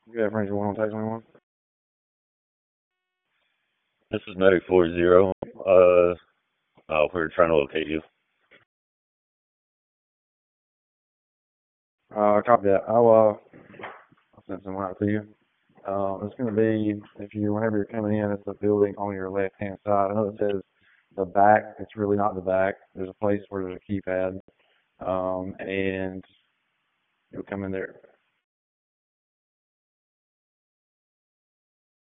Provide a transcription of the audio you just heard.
You have Ranger 1 on Tax 21? This is Medic 40. We're trying to locate you. Copy that. I'll send someone out to you. It's going to be, whenever you're coming in, it's a building on your left-hand side. I know it says the back. It's really not the back. There's a place where there's a keypad. And you'll come in there.